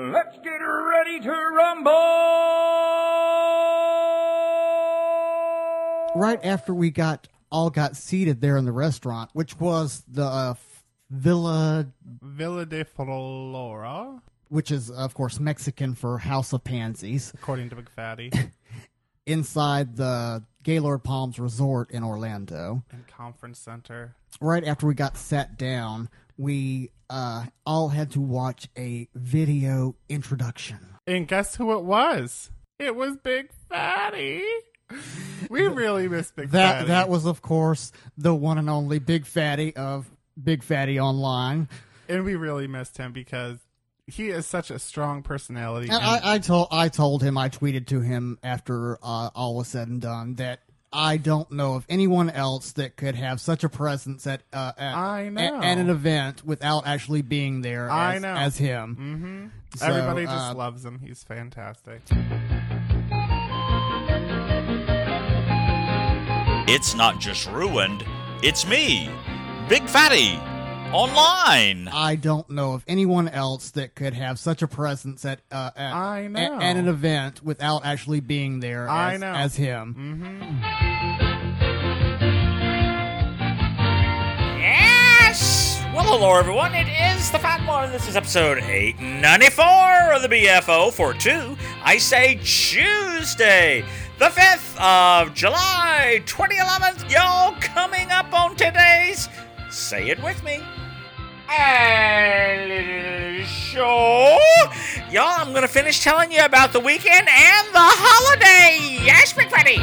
Let's get ready to rumble! Right after we got seated there in the restaurant, which was the Villa de Flora, which is, of course, Mexican for House of Pansies, according to Big Fatty, inside the Gaylord Palms Resort in Orlando. and Conference Center. Right after we got sat down, we all had to watch a video introduction. And guess who it was? It was Big Fatty. We really miss Big Fatty. That was, of course, the one and only Big Fatty of Big Fatty Online. And we really missed him because he is such a strong personality. And I told him, I tweeted to him after all was said and done, that I don't know of anyone else that could have such a presence at an event without actually being there as him. Mm-hmm. So, everybody just loves him. He's fantastic. It's not just ruined, it's me, Big Fatty, online. I don't know of anyone else that could have such a presence at an event without actually being there as him. Mm-hmm. Yes! Well, hello, everyone. It is the Fat One. This is episode 894 of the BFO for 2. I say Tuesday, the 5th of July, 2011. Y'all, coming up on today's, say it with me, show. Y'all, I'm going to finish telling you about the weekend and the holiday. Yes, Big Fatty.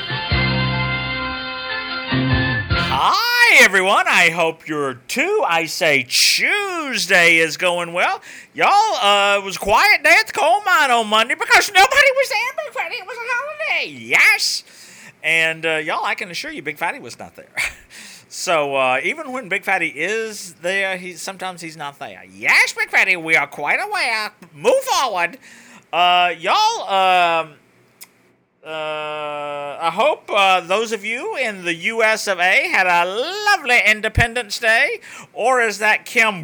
Hi, everyone. I hope your I say Tuesday is going well. Y'all, it was a quiet day at the coal mine on Monday because nobody was there, Big Fatty. It was a holiday. Yes. And, y'all, I can assure you Big Fatty was not there. So, even when Big Fatty is there, sometimes he's not there. Yes, Big Fatty, we are quite aware. Move forward. Y'all, I hope those of you in the US of A had a lovely Independence Day, or as that Kim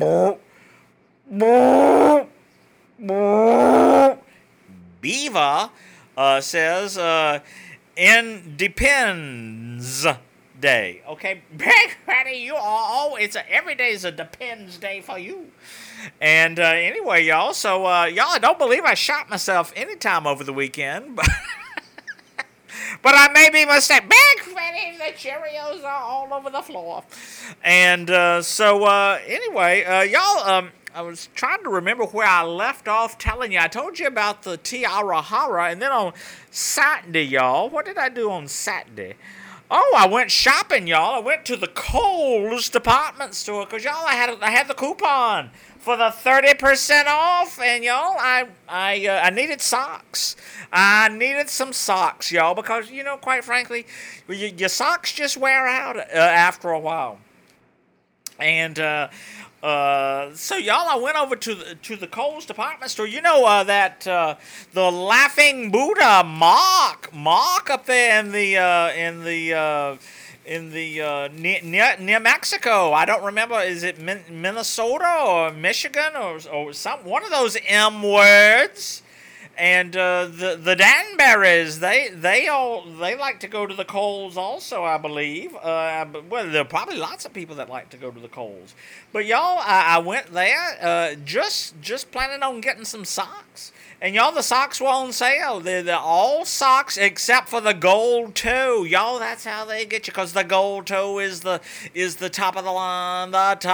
Beaver says, Independence Day. Okay, Big Fatty, every day is a Depends Day for you. And anyway, y'all, so y'all, I don't believe I shot myself anytime over the weekend, but but I may be mistaken. Big Fatty, the Cheerios are all over the floor. And anyway, y'all, I was trying to remember where I left off telling you. I told you about the Tiara Hara, and then on Saturday, y'all, what did I do on Saturday? Oh, I went shopping, y'all. I went to the Kohl's department store because, y'all, I had the coupon for the 30% off, and y'all, I needed socks. I needed some socks, y'all, because, you know, quite frankly, your socks just wear out after a while. And so, y'all, I went over to the Kohl's department store. You know that the Laughing Buddha mock up there near Mexico. I don't remember. Is it Minnesota or Michigan or one of those M words? And the Danberries, they like to go to the Kohl's also, I believe. Well, there are probably lots of people that like to go to the Kohl's. But y'all, I went there just planning on getting some socks. And y'all, the socks were on sale. They're all socks except for the gold toe. Y'all, that's how they get you, because the gold toe is the top of the line,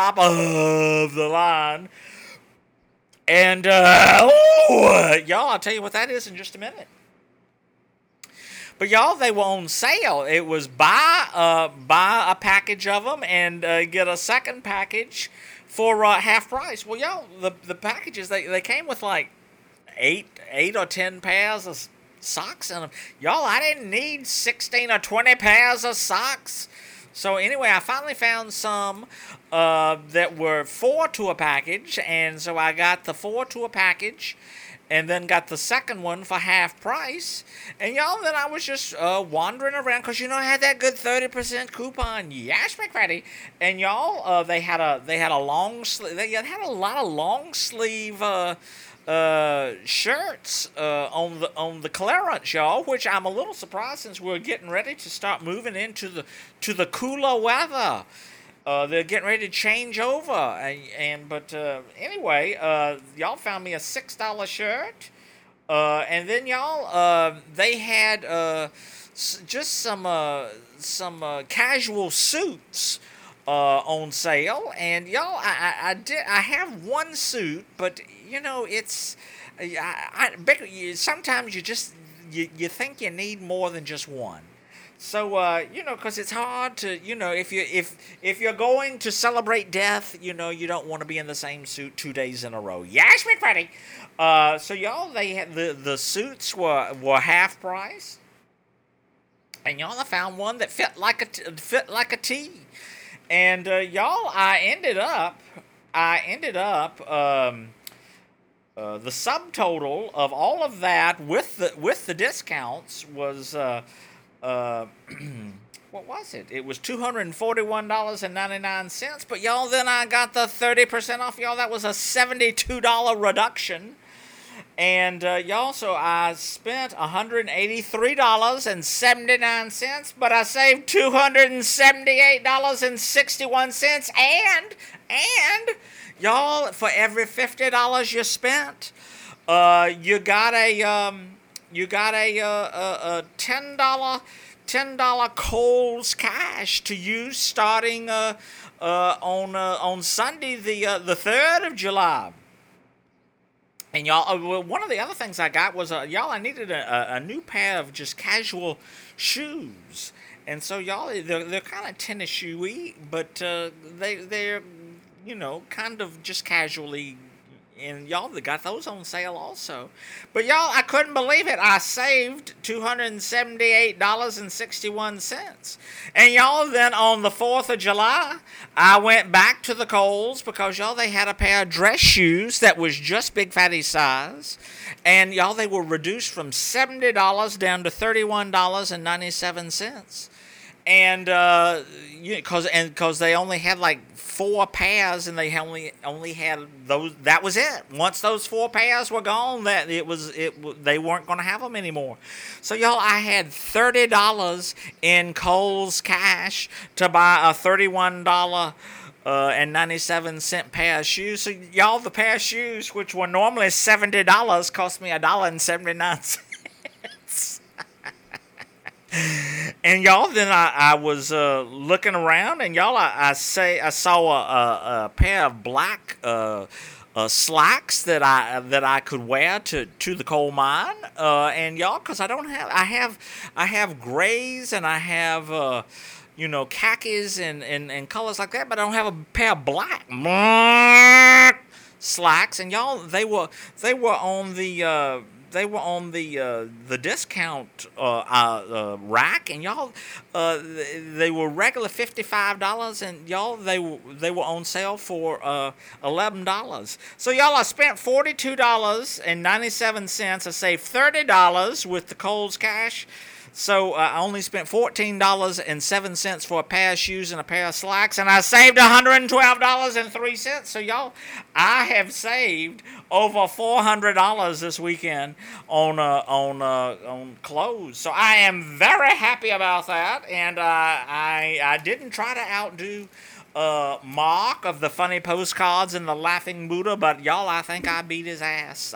And, y'all, I'll tell you what that is in just a minute. But, y'all, they were on sale. It was buy a package of them and get a second package for half price. Well, y'all, the packages, they came with, like, 8 or 10 pairs of socks in them. Y'all, I didn't need 16 or 20 pairs of socks. So anyway, I finally found some that were 4 to a package, and so I got the 4 to a package, and then got the second one for half price. And y'all, then I was just wandering around, because you know I had that good 30% coupon. Yes, Big Fatty. And y'all, they had a long sleeve. They had a lot of long sleeve shirts on the clearance, y'all, which I'm a little surprised since we're getting ready to start moving into the cooler weather. They're getting ready to change over, but anyway, y'all found me a $6 shirt, and then y'all they had just some casual suits on sale, and y'all I have one suit, but it's sometimes you think you need more than just one. So, because it's hard to, if you're going to celebrate death, you don't want to be in the same suit 2 days in a row. Yes, McFreddy. So y'all, they had the suits were half price, and y'all, I found one that fit like a T, and y'all, I ended up the subtotal of all of that with the discounts was. What was it? It was $241.99. But y'all, then I got the 30% off. Y'all, that was a $72 reduction. And y'all, so I spent $183.79, but I saved $278.61. And y'all, for every $50 you spent, you got a $10 Kohl's Cash to use starting on Sunday the 3rd of July. And y'all, one of the other things I got was y'all, I needed a new pair of just casual shoes, and so y'all, they're kind of tennis shoey, but they're kind of just casually. And y'all, they got those on sale also. But y'all, I couldn't believe it. I saved $278.61. And y'all, then on the 4th of July, I went back to the Kohl's because y'all, they had a pair of dress shoes that was just Big Fatty size. And y'all, they were reduced from $70 down to $31.97. And because they only had like 4 pairs, and they only had those. That was it. Once those 4 pairs were gone, they weren't going to have them anymore. So y'all, I had $30 in Kohl's Cash to buy a $31 and 97-cent pair of shoes. So y'all, the pair of shoes, which were normally $70, cost me $1.79. And y'all, then I was looking around, and y'all, I saw a pair of black slacks that I could wear to the coal mine, and y'all, because I have grays, and I have khakis and colors like that, but I don't have a pair of black slacks, and y'all, they were on the discount rack, and y'all, they were regular $55, and y'all, they were on sale for $11. So y'all, I spent $42.97. I saved $30 with the Kohl's Cash. So I only spent $14.07 for a pair of shoes and a pair of slacks, and I saved $112.03. So y'all, I have saved over $400 this weekend on clothes. So I am very happy about that, and I didn't try to outdo Mark of the funny postcards and the laughing Buddha, but y'all, I think I beat his ass.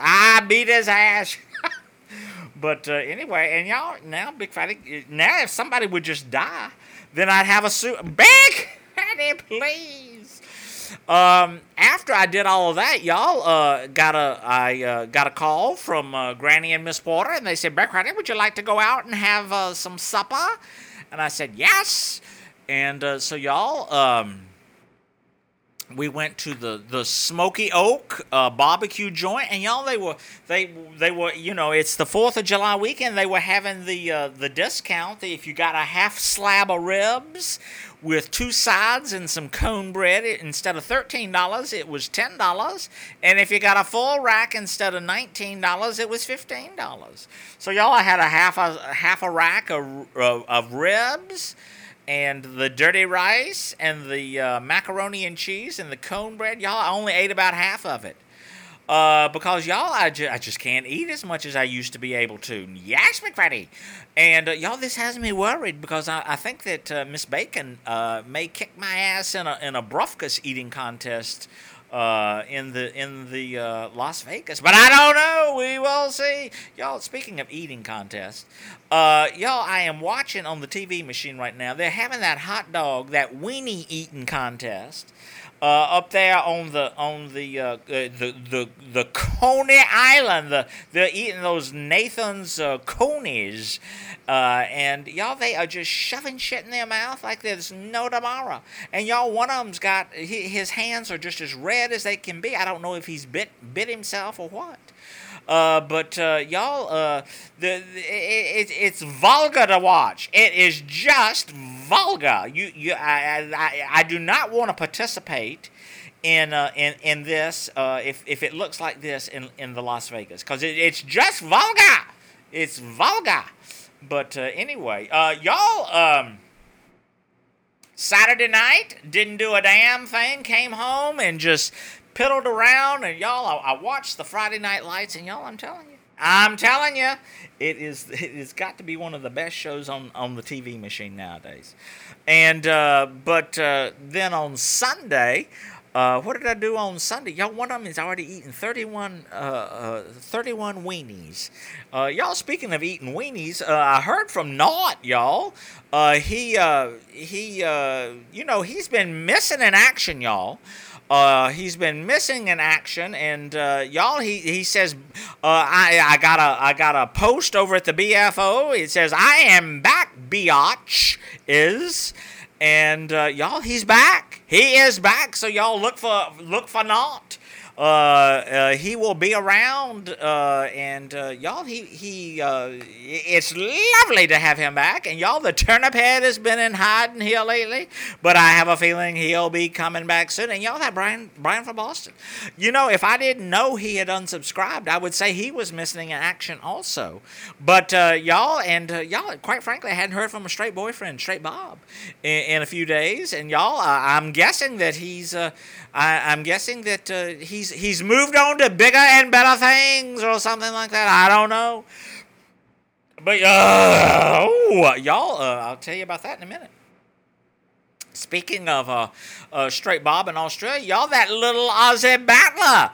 But anyway, and y'all, now, Big Fatty, now if somebody would just die, then I'd have a suit. Big Fatty, please. After I did all of that, y'all, I got a call from Granny and Miss Porter, and they said, Big Fatty, would you like to go out and have some supper? And I said, yes. And so y'all, we went to the Smoky Oak barbecue joint, and y'all, they were, it's the 4th of July weekend. They were having the discount. If you got a half slab of ribs with 2 sides and some cone bread, instead of $13, it was $10. And if you got a full rack, instead of $19, it was $15. So y'all, I had a half a rack of ribs, and the dirty rice, and the macaroni and cheese, and the cone bread. Y'all, I only ate about half of it. because y'all, I just can't eat as much as I used to be able to. Yes, McFatty. And y'all, this has me worried because I think that Miss Bacon may kick my ass in a Brufkus eating contest in the Las Vegas, but I don't know. We will see. Y'all, speaking of eating contests, y'all, I am watching on the TV machine right now. They're having that hot dog, that weenie eating contest. Up there on the Coney Island, they're eating those Nathan's conies, and y'all, they are just shoving shit in their mouth like there's no tomorrow. And y'all, one of them's got his hands are just as red as they can be. I don't know if he's bit himself or what. But y'all, it's vulgar to watch. It is just vulgar. I do not want to participate in this if it looks like this in the Las Vegas, because it's just vulgar. It's vulgar. But anyway, y'all, Saturday night, didn't do a damn thing. Came home and just piddled around, and y'all, I watched the Friday Night Lights, and y'all, I'm telling you, it's got to be one of the best shows on the TV machine nowadays. And but then on Sunday, what did I do on Sunday? Y'all, one of them is already eating 31 weenies. Y'all, speaking of eating weenies, I heard from Naut, y'all. He's been missing in action, y'all. He's been missing in action, and y'all, he says, I got a post over at the BFO. It says, "I am back, biatch is," and y'all, he's back. He is back. So y'all, look for Naut. He will be around, and y'all, it's lovely to have him back. And y'all, the turnip head has been in hiding here lately, but I have a feeling he'll be coming back soon. And y'all, that Brian from Boston, if I didn't know he had unsubscribed, I would say he was missing in action also. But y'all, quite frankly, I hadn't heard from a straight boyfriend, Straight Bob, in a few days. And y'all, I'm guessing that he's he's moved on to bigger and better things or something like that. I don't know. But y'all, I'll tell you about that in a minute. Speaking of Straight Bob in Australia, y'all, that little Aussie battler,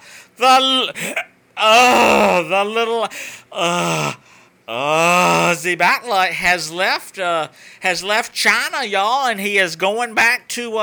the battler has left China, y'all, and he is going back to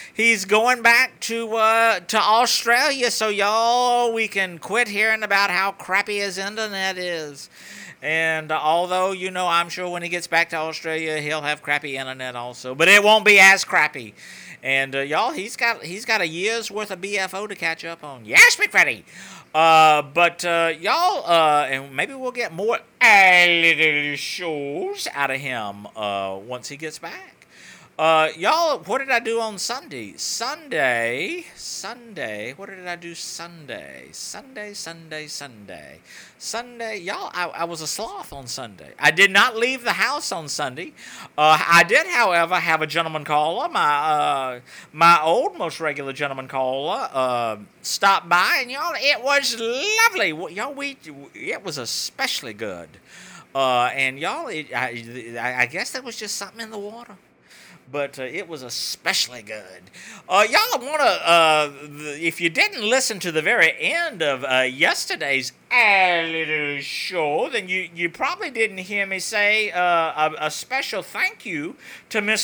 Australia. So y'all, we can quit hearing about how crappy his internet is. And although, I'm sure when he gets back to Australia, he'll have crappy internet also, but it won't be as crappy. And y'all, he's got a year's worth of BFO to catch up on. Yes, McFreddy. But y'all, and maybe we'll get more little shows out of him once he gets back. Y'all, what did I do on Sunday? Sunday. What did I do Sunday? Sunday, y'all, I was a sloth on Sunday. I did not leave the house on Sunday. I did, however, have a gentleman caller, my old most regular gentleman caller, stop by, and y'all, it was lovely. Y'all, it was especially good. And y'all, I guess there was just something in the water. But it was especially good. Y'all want to, if you didn't listen to the very end of yesterday's little show, then you probably didn't hear me say a special thank you to Miss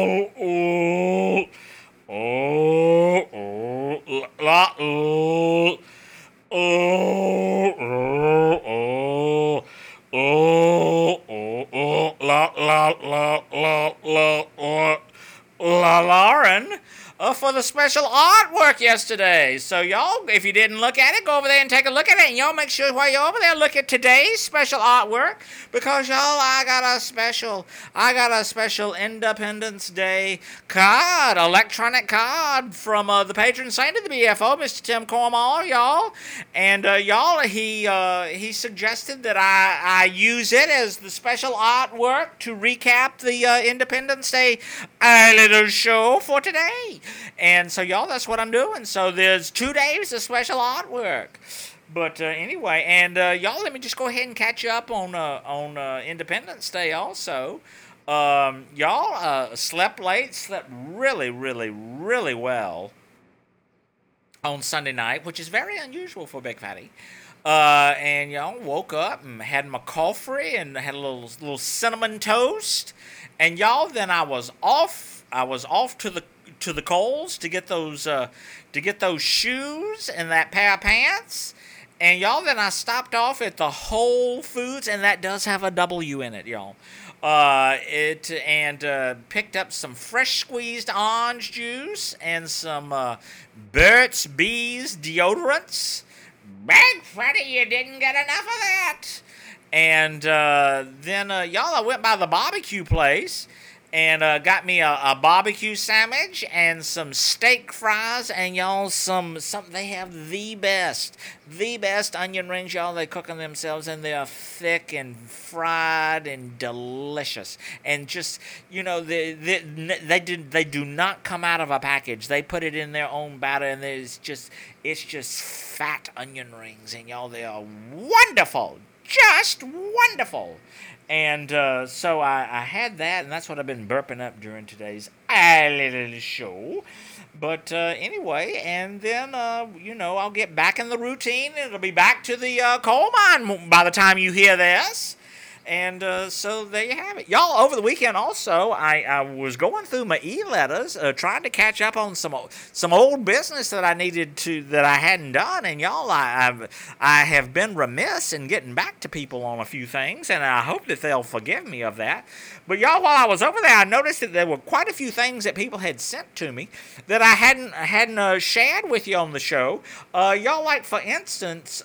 Lauren for the special artwork yesterday. So y'all, if you didn't look at it, go over there and take a look at it. And y'all make sure while you're over there, look at today's special artwork, because y'all, I got a special Independence Day card, electronic card from the patron saint of the BFO, Mr. Tim Cornwall, y'all. And y'all, he suggested that I use it as the special artwork to recap the Independence Day little show for today. And so, y'all, that's what I'm doing. So there's 2 days of special artwork. But anyway, and y'all, let me just go ahead and catch you up on Independence Day also. Y'all slept late, slept really, really, really well on Sunday night, which is very unusual for Big Fatty. And y'all woke up and had my coffee and had a little cinnamon toast. And y'all, then I was off to the Kohl's to get those shoes and that pair of pants. And y'all, then I stopped off at the Whole Foods, and that does have a W in it, y'all. Picked up some fresh squeezed orange juice and some Burt's Bees deodorants. Big Freddy, you didn't get enough of that. And then y'all, I went by the barbecue place and got me a barbecue sandwich and some steak fries, and y'all, they have the best onion rings, y'all. They cook them themselves, and they are thick and fried and delicious, and just, you know, they do not come out of a package. They put it in their own batter, and it's just fat onion rings, and y'all, they are wonderful, just wonderful. And so I had that, and that's what I've been burping up during today's little show. But anyway, and then, I'll get back in the routine. It'll be back to the coal mine by the time you hear this. And so there you have it. Y'all, over the weekend also, I was going through my e-letters, trying to catch up on some old business that I hadn't done. And y'all, I have been remiss in getting back to people on a few things, and I hope that they'll forgive me of that. But y'all, while I was over there, I noticed that there were quite a few things that people had sent to me that I hadn't shared with you on the show. Y'all, like, for instance,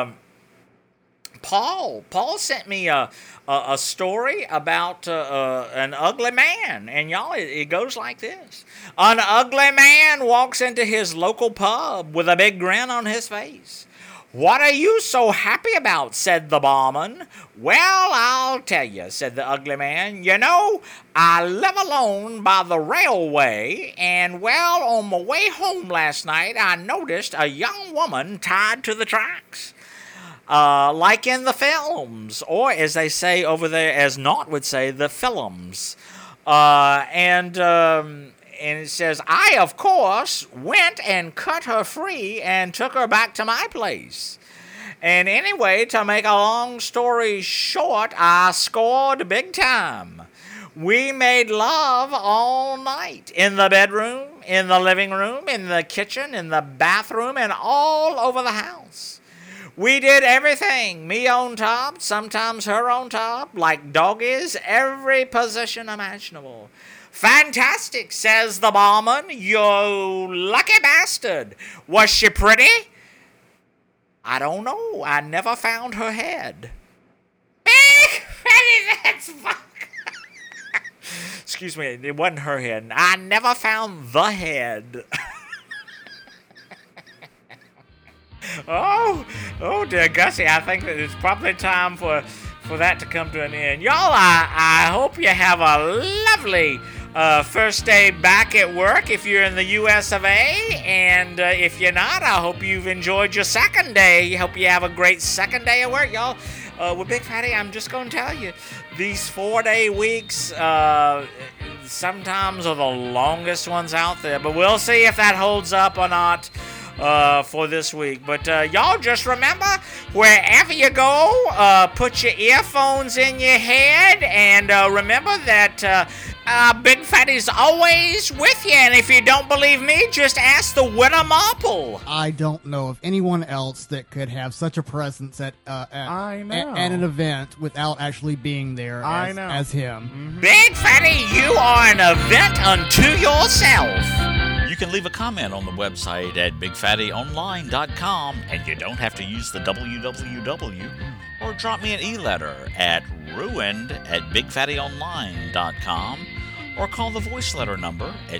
Paul sent me a story about an ugly man, and y'all, it goes like this. An ugly man walks into his local pub with a big grin on his face. "What are you so happy about?" said the barman. "Well, I'll tell you," said the ugly man. "You know, I live alone by the railway, and, well, on my way home last night, I noticed a young woman tied to the tracks. Like in the films, or as they say over there, as Nott would say, the films. And it says, I, of course, went and cut her free and took her back to my place. And anyway, to make a long story short, I scored big time. We made love all night, in the bedroom, in the living room, in the kitchen, in the bathroom, and all over the house. We did everything, me on top, sometimes her on top, like doggies, every position imaginable. Fantastic, says the barman, you lucky bastard. Was she pretty? I don't know, I never found her head. Big Freddy, that's fuck. Excuse me, it wasn't her head. I never found the head. Oh dear Gussie, I think that it's probably time for that to come to an end. Y'all, I hope you have a lovely first day back at work if you're in the US of A, and if you're not, I hope you've enjoyed your second day. I hope you have a great second day at work, y'all. With Big Fatty, I'm just going to tell you, these 4-day weeks sometimes are the longest ones out there, but we'll see if that holds up or not for this week. But y'all just remember, wherever you go, put your earphones in your head, and remember that Big Fatty's always with you. And if you don't believe me, just ask the Widow Marple. I don't know of anyone else that could have such a presence at an event without actually being there as him. Mm-hmm. Big Fatty, you are an event unto yourself. You can leave a comment on the website at bigfattyonline.com, and you don't have to use the www, or drop me an e-letter at ruined@bigfattyonline.com, or call the voice letter number at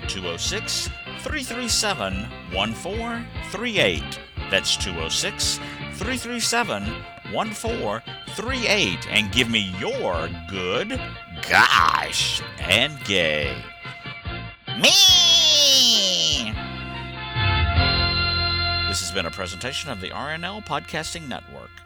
206-337-1438. That's 206-337-1438, and give me your good, gosh, and gay. Me! This has been a presentation of the RNL Podcasting Network.